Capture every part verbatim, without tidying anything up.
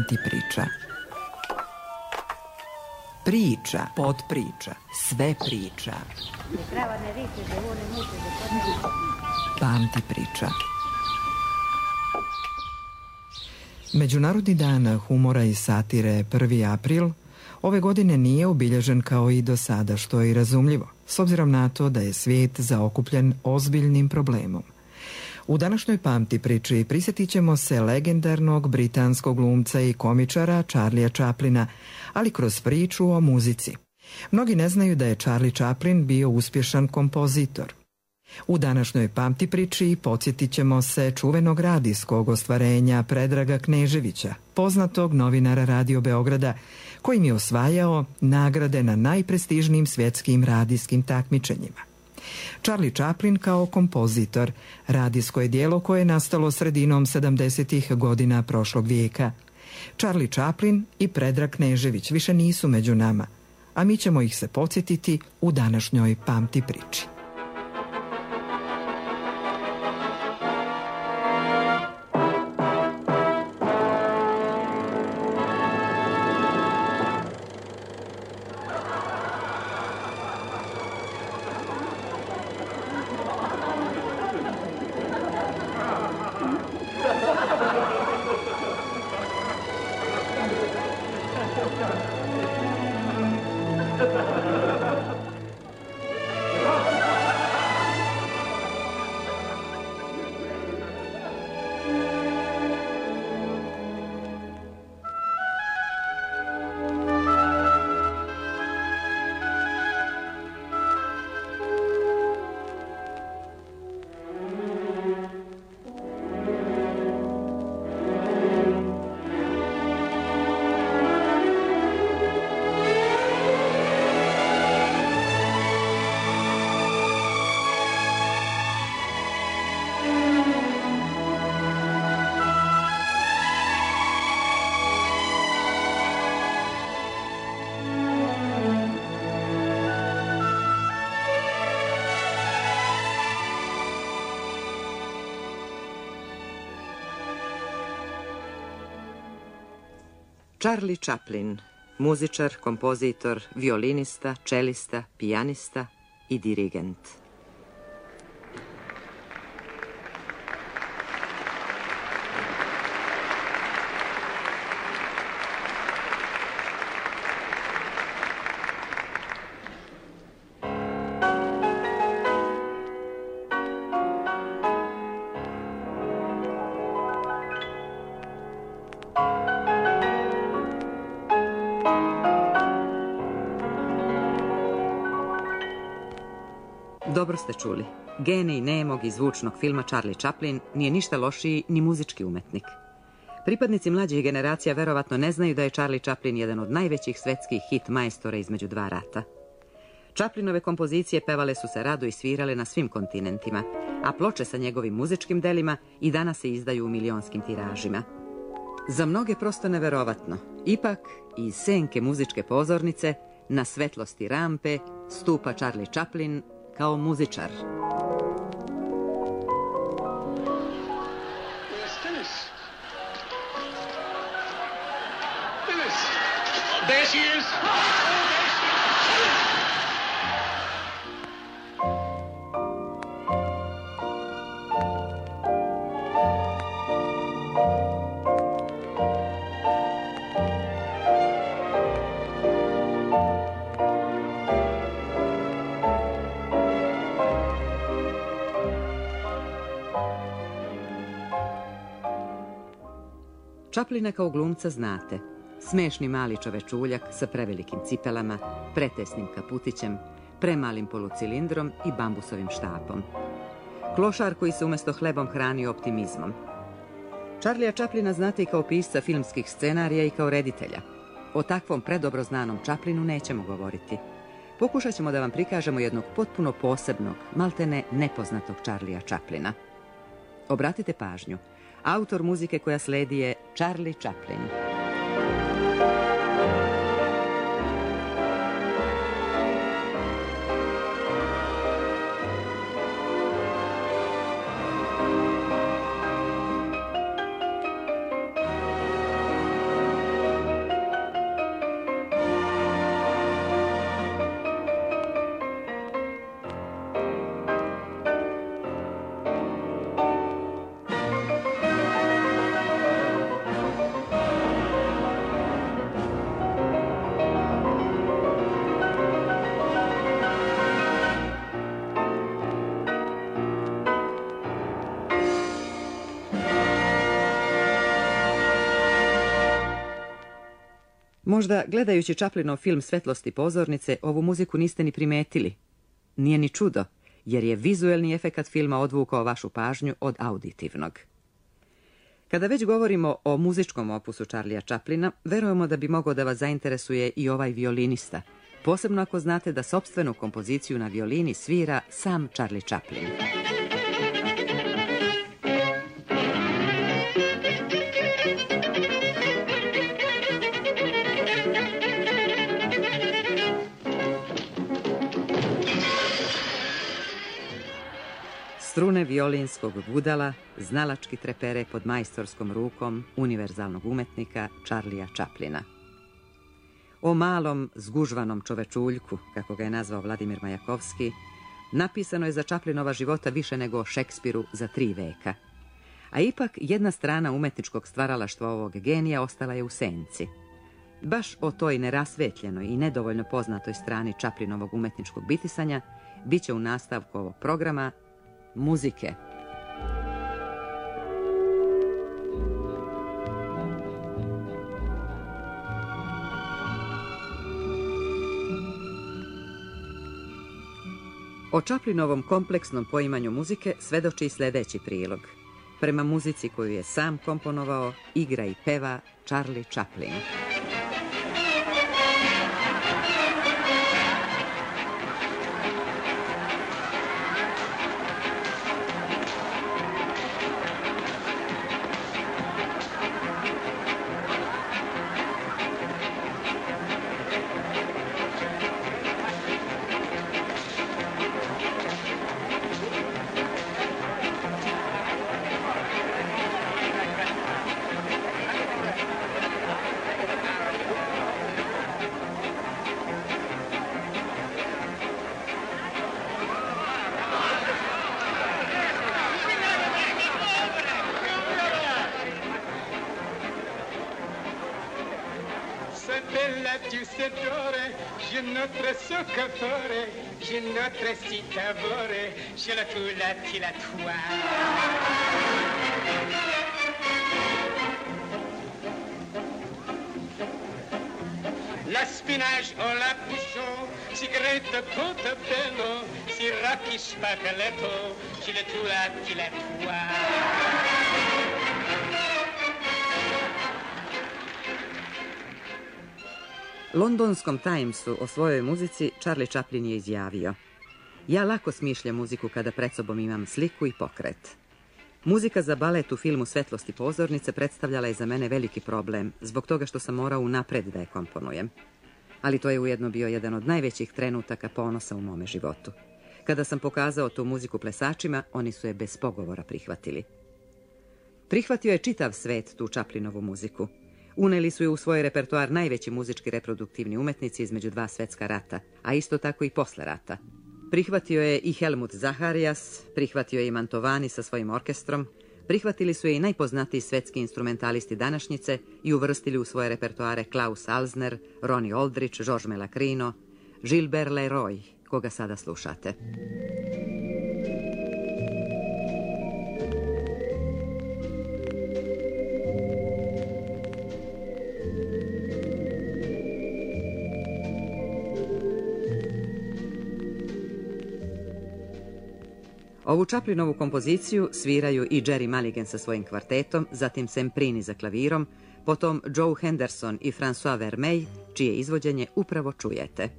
pamti priča. Priča, podpriča, sve priča. Pamti priča. Međunarodni dan humora i satire prvi april ove godine nije obilježen kao i do sada, što je i razumljivo, s obzirom na to da je svijet zaokupljen ozbiljnim problemom. U današnjoj pamti priči prisjetit ćemo se legendarnog britanskog glumca i komičara Charlia Chaplina, ali kroz priču o muzici. Mnogi ne znaju da je Charlie Chaplin bio uspješan kompozitor. U današnjoj pamti priči podsjetit ćemo se čuvenog radijskog ostvarenja Predraga Kneževića, poznatog novinara Radio Beograda, kojim je osvajao nagrade na najprestižnijim svjetskim radijskim takmičenjima. Charlie Chaplin kao kompozitor, radijsko je djelo koje je nastalo sredinom sedamdesetih godina prošlog vijeka. Charlie Chaplin i Predrag Knežević više nisu među nama, a mi ćemo ih se podsjetiti u današnjoj pamti priči. Charlie Chaplin, muzičar, kompozitor, violinista, čelista, pijanista i dirigent. Dobro ste čuli. Genij nemog i zvučnog filma Charlie Chaplin nije ništa lošiji ni muzički umetnik. Pripadnici mlađih generacija verovatno ne znaju da je Charlie Chaplin jedan od najvećih svetskih hit majstora između dva rata. Chaplinove kompozicije pevale su se rado i svirale na svim kontinentima, a ploče sa njegovim muzičkim delima i danas se izdaju u milionskim tiražima. Za mnoge prosto neverovatno, ipak iz senke muzičke pozornice na svetlosti rampe stupa Charlie Chaplin kao muzičar. There she is. Chaplina kao glumca znate. Smešni mali čovečuljak sa prevelikim cipelama, pretesnim kaputićem, premalim polucilindrom i bambusovim štapom. Klošar koji se umjesto hlebom hrani optimizmom. Charlia Chaplina znate i kao pisca filmskih scenarija i kao reditelja. O takvom predobro znanom Chaplinu nećemo govoriti. Pokušat ćemo da vam prikažemo jednog potpuno posebnog, maltene nepoznatog Charlia Chaplina. Obratite pažnju. Autor muzike koja sledi je Charlie Chaplin. Možda, gledajući Chaplinov film Svetlosti pozornice, ovu muziku niste ni primetili. Nije ni čudo, jer je vizuelni efekat filma odvukao vašu pažnju od auditivnog. Kada već govorimo o muzičkom opusu Charlija Chaplina, verujemo da bi mogao da vas zainteresuje i ovaj violinista, posebno ako znate da sopstvenu kompoziciju na violini svira sam Charlie Chaplin. Strune violinskog gudala znalački trepere pod majstorskom rukom univerzalnog umetnika Charlija Chaplina. O malom, zgužvanom čovečuljku, kako ga je nazvao Vladimir Majakovski, napisano je za Chaplinova života više nego o Šekspiru za tri veka. A ipak jedna strana umetničkog stvaralaštva ovog genija ostala je u senci. Baš o toj nerasvetljenoj i nedovoljno poznatoj strani Chaplinovog umetničkog bitisanja bit će u nastavku ovog programa muzike. O Chaplinovom kompleksnom poimanju muzike svedoči i sljedeći prilog. Prema muzici koju je sam komponovao, igra i peva Charlie Chaplin. Tu settore, je notre soccatore, je notre citavore, je la tu la ti la tua. La spinage o la bouchon, cigarette portobello, sirocchi spaghetto, je la tu la ti la tua. Londonskom Timesu o svojoj muzici Charlie Chaplin je izjavio: ja lako smišljam muziku kada pred sobom imam sliku i pokret. Muzika za balet u filmu Svetlosti pozornice predstavljala je za mene veliki problem, zbog toga što sam morao unapred da je komponujem. Ali to je ujedno bio jedan od najvećih trenutaka ponosa u mome životu. Kada sam pokazao tu muziku plesačima, oni su je bez pogovora prihvatili. Prihvatio je čitav svet tu Chaplinovu muziku. Uneli su je u svoj repertoar najveći muzički reproduktivni umetnici između dva svetska rata, a isto tako i posle rata. Prihvatio je i Helmut Zacharias, prihvatio je i Mantovani sa svojim orkestrom, prihvatili su je i najpoznatiji svetski instrumentalisti današnjice i uvrstili u svoje repertoare Klaus Alsner, Ronnie Aldrich, Georges Melakrino, Gilbert Leroy, koga sada slušate. Ovu Chaplinovu kompoziciju sviraju i Jerry Mulligan sa svojim kvartetom, zatim Semprini za klavirom, potom Joe Henderson i François Vermeil, čije izvođenje upravo čujete.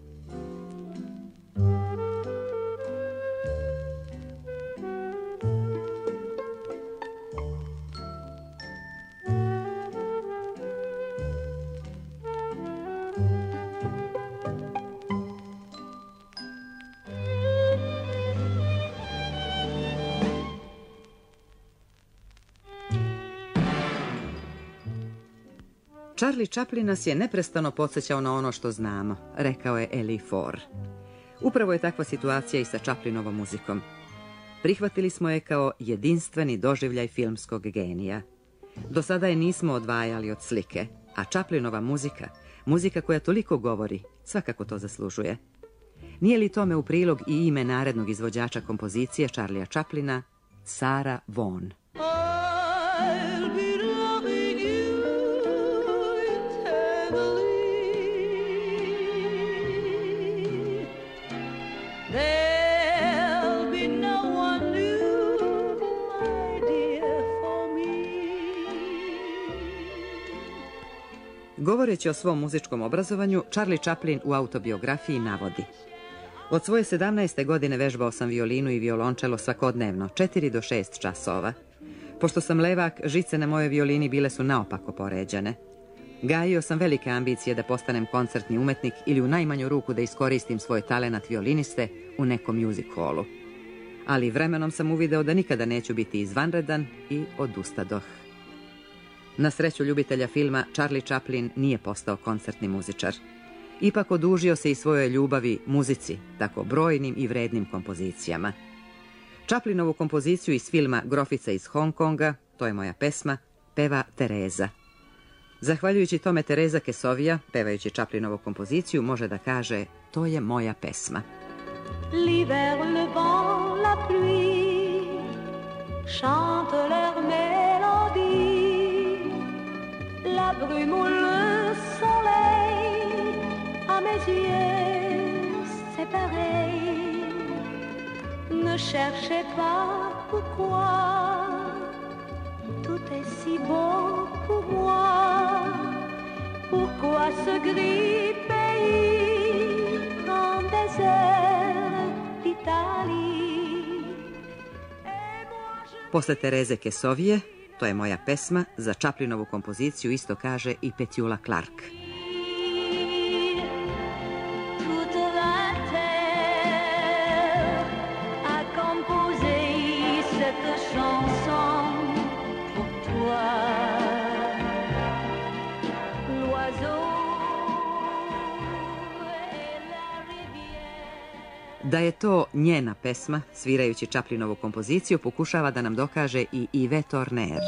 Charlie Chaplin nas je neprestano podsjećao na ono što znamo, rekao je Eli Faure. Upravo je takva situacija i sa Chaplinovom muzikom. Prihvatili smo je kao jedinstveni doživljaj filmskog genija. Do sada je nismo odvajali od slike, a Chaplinova muzika, muzika koja toliko govori, svakako to zaslužuje. Nije li tome u prilog i ime narednog izvođača kompozicije Charlija Chaplina, Sarah Vaughan? I'll be loving you eternally. Govoreći o svom muzičkom obrazovanju, Charlie Chaplin u autobiografiji navodi: od svoje sedamnaeste godine vežbao sam violinu i violončelo svakodnevno, četiri do šest časova. Pošto sam levak, žice na mojoj violini bile su naopako poređane. Gajio sam velike ambicije da postanem koncertni umetnik ili u najmanju ruku da iskoristim svoj talenat violiniste u nekom music hallu. Ali vremenom sam uvideo da nikada neću biti izvanredan i odustadoh. Na sreću ljubitelja filma, Charlie Chaplin nije postao koncertni muzičar. Ipak odužio se i svojoj ljubavi muzici, tako brojnim i vrednim kompozicijama. Chaplinovu kompoziciju iz filma Grofica iz Hong Konga, To je moja pesma, peva Tereza. Zahvaljujući tome Tereza Kesovija, pevajući Chaplinovu kompoziciju, može da kaže: to je moja pesma. L'hiver, le vent, la pluie chante leur mélodie. La brume ou le soleil, à mes yeux, c'est pareil. Ne cherchez pas pourquoi, tout est si beau pour moi. Pourquoi ce gris pays, grand désert d'Italie? Posle Tereze Kesovije, To je moja pesma, za Chaplinovu kompoziciju isto kaže i Petula Clark. Da je to njena pesma, svirajući Chaplinovu kompoziciju, pokušava da nam dokaže i Yves Tournear.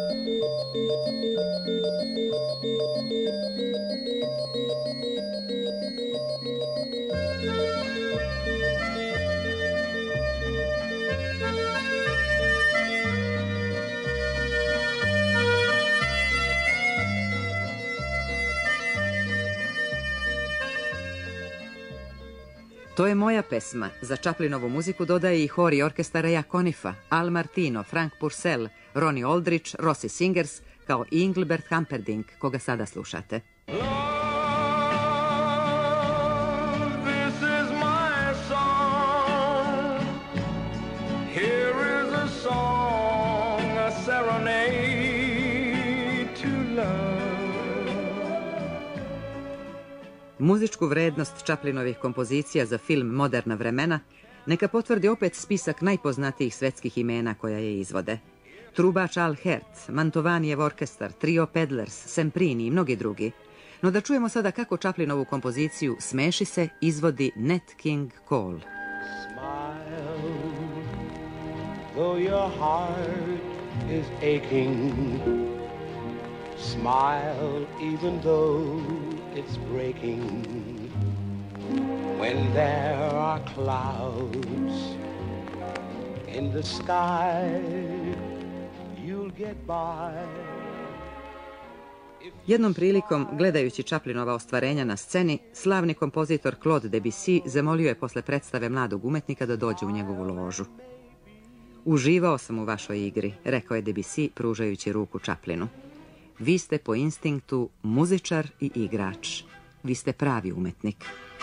To je moja pesma. Za Chaplinovu muziku dodaje i hor i orkestar Rea Conifa, Al Martino, Frank Purcell, Ronnie Aldrich, Rossi Singers, kao i Engelbert Humperdinck, koga sada slušate. Muzičku vrednost Chaplinovih kompozicija za film Moderna vremena neka potvrdi opet spisak najpoznatijih svetskih imena koja je izvode. Trubač Al Hirt, Mantovanijev orkestar, Trio Peddlers, Semprini i mnogi drugi. No da čujemo sada kako Chaplinovu kompoziciju Smeši se izvodi Nat King Cole. Smile, though your heart is aching. Smile even though it's breaking. When there are clouds in the sky, you'll get by. Jednom prilikom, gledajući Chaplinova ostvarenja na sceni, slavni kompozitor Claude Debussy zamolio je posle predstave mladog umetnika da dođe u njegovu ložu. Uživao sam u vašoj igri, rekao je Debussy pružajući ruku Chaplinu. Vi ste po instinktu muzičar i igrač. Vi ste pravi umetnik.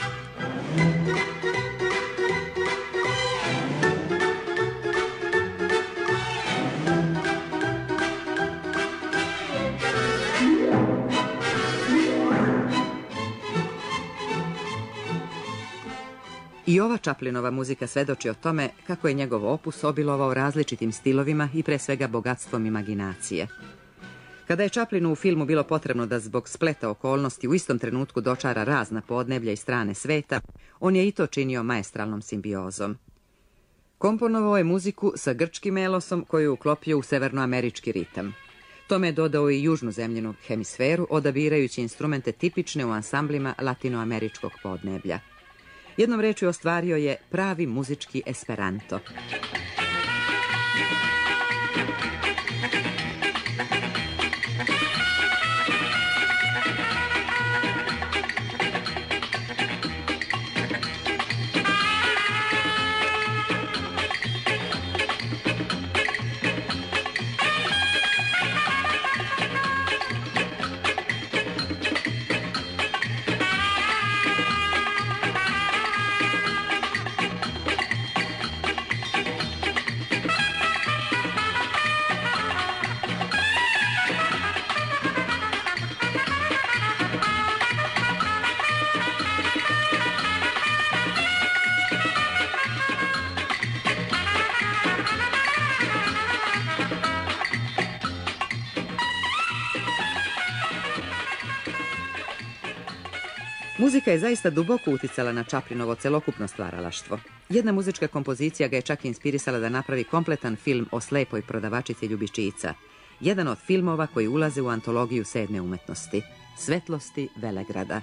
I ova Chaplinova muzika svedoči o tome kako je njegov opus obilovao različitim stilovima i pre svega bogatstvom imaginacije. Kada je Chaplinu u filmu bilo potrebno da zbog spleta okolnosti u istom trenutku dočara razna podneblja i strane sveta, on je i to činio maestralnom simbiozom. Komponovao je muziku sa grčkim elosom koju je uklopio u severnoamerički ritam. Tome je dodao i južnu zemljinu hemisferu, odabirajući instrumente tipične u ansamblima latinoameričkog podneblja. Jednom rečju ostvario je pravi muzički esperanto. Muzika je zaista duboko uticala na Chaplinovo celokupno stvaralaštvo. Jedna muzička kompozicija ga je čak inspirisala da napravi kompletan film o slepoj prodavačici ljubičica. Jedan od filmova koji ulaze u antologiju sedme umetnosti, Svetlosti Velegrada.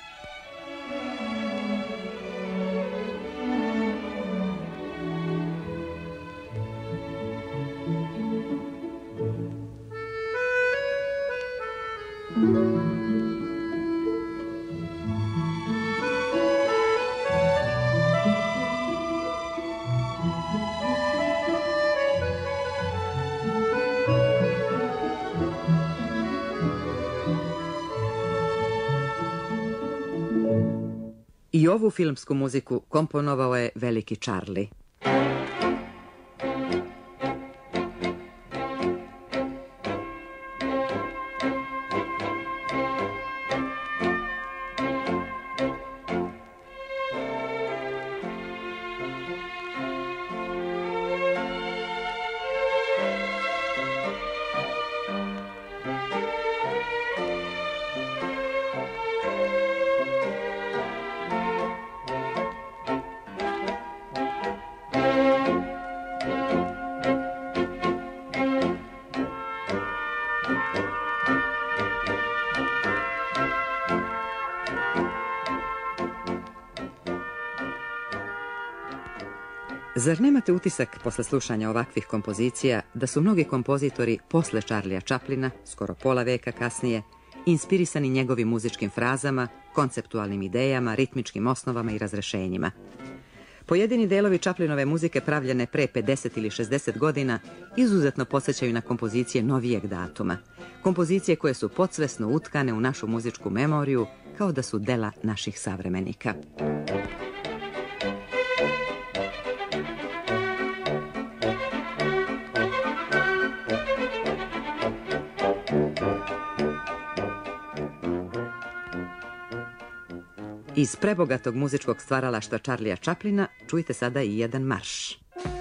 I ovu filmsku muziku komponovao je veliki Charlie. Zar nemate utisak, posle slušanja ovakvih kompozicija, da su mnogi kompozitori posle Charlija Chaplina, skoro pola veka kasnije, inspirisani njegovim muzičkim frazama, konceptualnim idejama, ritmičkim osnovama i razrešenjima? Pojedini delovi Chaplinove muzike pravljene pre pedeset ili šezdeset godina izuzetno podsjećaju na kompozicije novijeg datuma. Kompozicije koje su podsvesno utkane u našu muzičku memoriju kao da su dela naših savremenika. Iz prebogatog muzičkog stvaralaštva Charlija Chaplina čujte sada i jedan marš.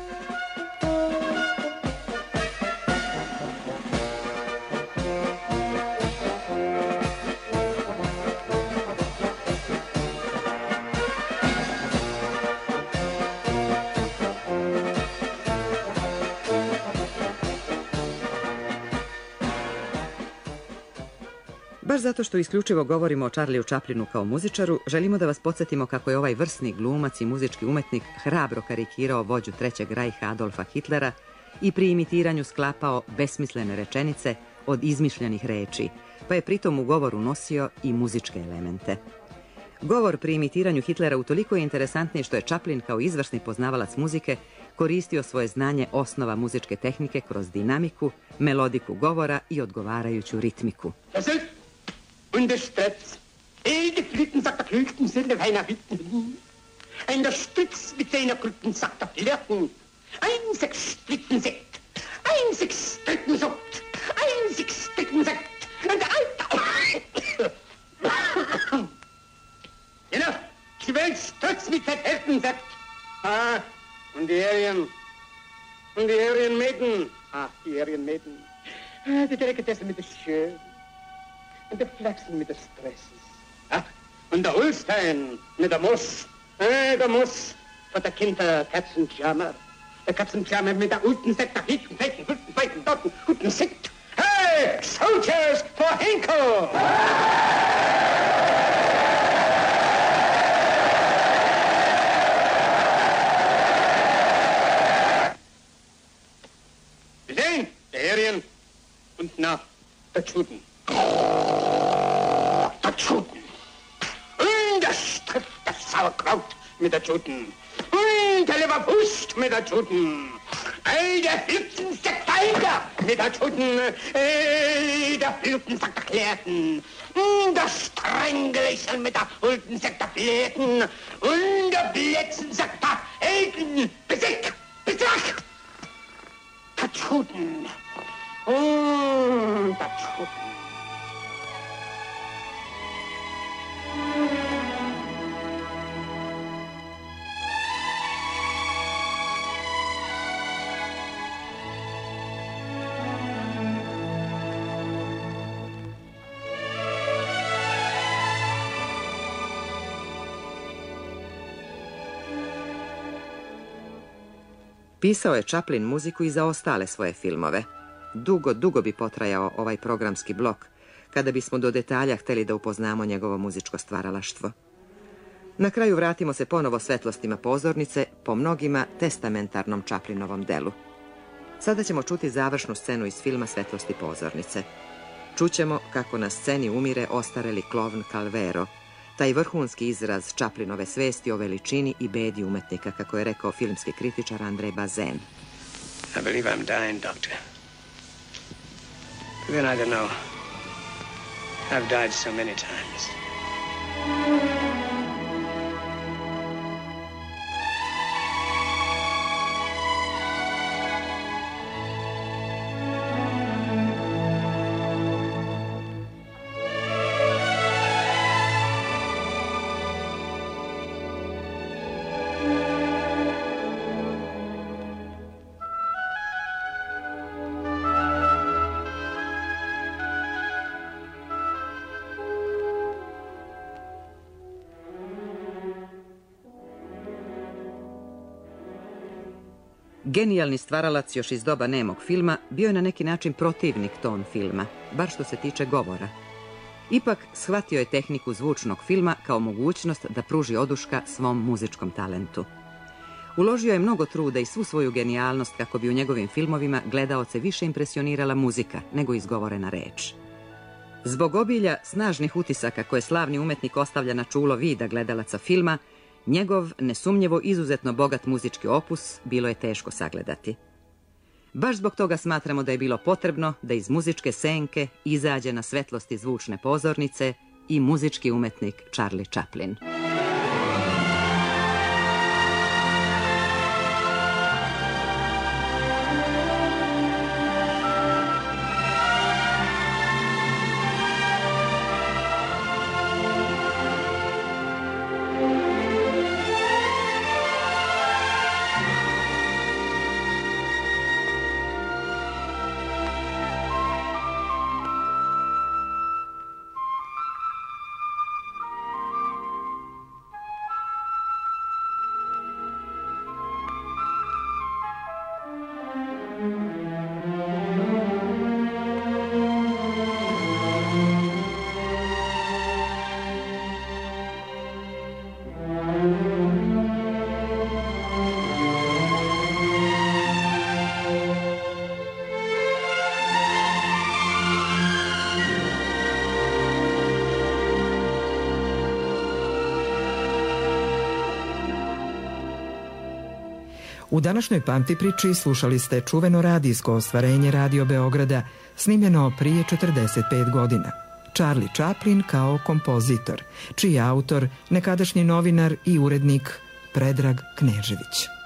Baš zato što isključivo govorimo o Charliju Chaplinu kao muzičaru, želimo da vas podsjetimo kako je ovaj vrsni glumac i muzički umetnik hrabro karikirao vođu Trećeg rajha Adolfa Hitlera i pri imitiranju sklapao besmislene rečenice od izmišljenih reči, pa je pritom u govoru nosio i muzičke elemente. Govor pri imitiranju Hitlera utoliko je interesantniji što je Chaplin kao izvrsni poznavalac muzike koristio svoje znanje osnova muzičke tehnike kroz dinamiku, melodiku govora i odgovarajuću ritmiku. Und der Stretz, elde Flitten sagt der Klüchten sind der Weiner Hütten. Ein der Stütz mit seiner Krücken sagt der Flirten. Ein sechs Splitten Sekt, ein sechs Splitten Sucht, ein sechs Splitten Sekt. Und der Alter... Genau, zwölf Stütz mit vertelten Sekt. Ah, und die Arien, und die Arien Mäden. Ah, die Arien Mäden. Ah, die Delikatesse mit der Schön. Und der Flachsen mit der Stresses. Ah, und der Holstein mit der Moss. Ah, der Moss von der Kinder Katzenjammer. Der Katzenjammer mit der guten Sekt, der hinten, fetten, guten, fetten, dotten, guten Sekt. Hey, Soldiers for Henkel! Wir sehen, der Arien und na, der Juden. Der Juden. Und der Striff, das Sauerkraut mit der Juden. Und der Leberwurst mit der Juden. Ey, der Flitzensack Feinder mit der Juden. Ey, der Flitzensack der Klärten. Und der Strangleichel mit der Hultensack der Flärten. Und der Blätzensack der Elten. Besick, besick. Der Juden. Und der Juden. Pisao je Chaplin muziku i za ostale svoje filmove. Dugo, dugo bi potrajao ovaj programski blok, kada bismo do detalja hteli da upoznamo njegovo muzičko stvaralaštvo. Na kraju vratimo se ponovo svetlostima pozornice, po mnogima testamentarnom Chaplinovom delu. Sada ćemo čuti završnu scenu iz filma Svetlosti pozornice. Čućemo kako na sceni umire ostareli klovn Calvero, taj vrhunski izraz Chaplinove svesti o veličini i bedi umetnika, kako je rekao filmski kritičar Andrej Bazin. I believe I'm dying, doctor. But then I don't know. I've died so many times. Genijalni stvaralac još iz doba nemog filma bio je na neki način protivnik ton filma, bar što se tiče govora. Ipak shvatio je tehniku zvučnog filma kao mogućnost da pruži oduška svom muzičkom talentu. Uložio je mnogo truda i svu svoju genijalnost kako bi u njegovim filmovima gledaoce više impresionirala muzika nego izgovorena reč. Zbog obilja snažnih utisaka koje slavni umetnik ostavlja na čulo vida gledalaca filma, njegov nesumnjivo izuzetno bogat muzički opus bilo je teško sagledati. Baš zbog toga smatramo da je bilo potrebno da iz muzičke senke izađe na svetlosti zvučne pozornice i muzički umetnik Charlie Chaplin. U današnjoj Pamti priči slušali ste čuveno radijsko ostvarenje Radio Beograda, snimljeno prije četrdeset pet godina. Charlie Chaplin kao kompozitor, čiji je autor nekadašnji novinar i urednik Predrag Knežević.